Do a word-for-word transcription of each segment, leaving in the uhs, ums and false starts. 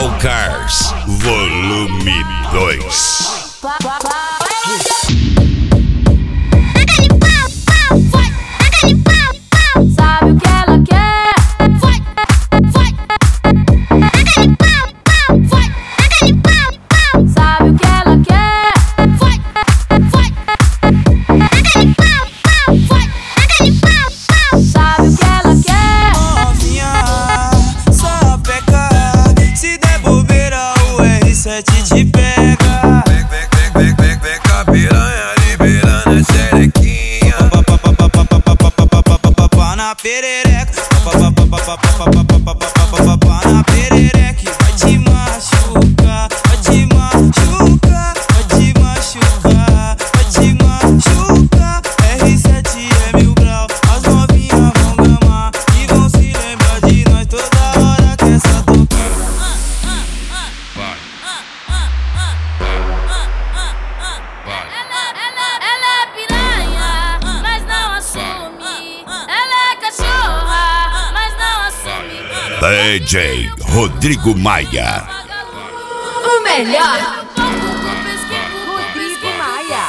Dalcars Volume dois. Sabe o que ela quer? Vai, vai. Aquele pau, pau, vai. Aquele pau, pau. Sabe o que ela quer? Vai, vai. Aquele pau, pau, vai. Aquele pau, pau. Sabe o que ela quer? Novinha, só peca. Se der bobeira, o R sete te pega. Vem, vem, vem, vem, vem, vem com a piranha liberando a xerequinha. Na perereca, na perereca, vai te machucar, vai te machucar, vai te machucar, vai te machucar. R sete é mil grau, as novinhas vão gamar e vão se lembrar de nós toda hora que essa tocar. Ela é piranha, mas não assume. Ela é cachorra, mas não assume. D J Rodrigo Maia. O melhor. Rodrigo Maia.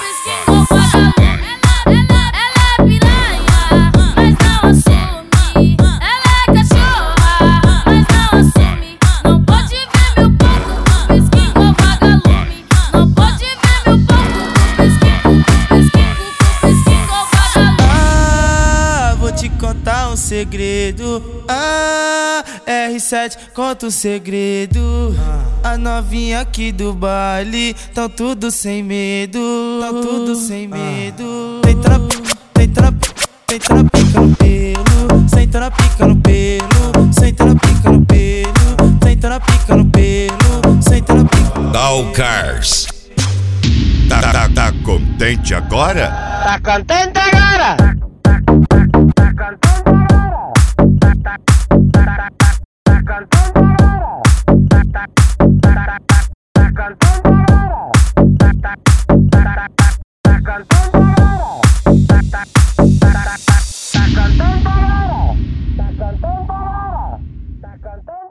Ela é piranha, mas não assume. Ela é cachorra, mas não assume. Não pode ver meu ponto, pisquinho igual vagalume. Não pode ver meu ponto, pisquinho, pisquinho, pisquinho igual vagalume. Ah, vou te contar um segredo. Ah, R sete conta um segredo. A novinha aqui do baile tão tudo sem medo, tão tudo sem medo. Tem trampo, tem trampo, tem trampica no pelo, sem trampica no pelo, sem trampica no pelo, sem trampica no pelo, sem trampica. Dalcars. Tá, tá, tá contente agora? Tá contente agora? Tá cantando.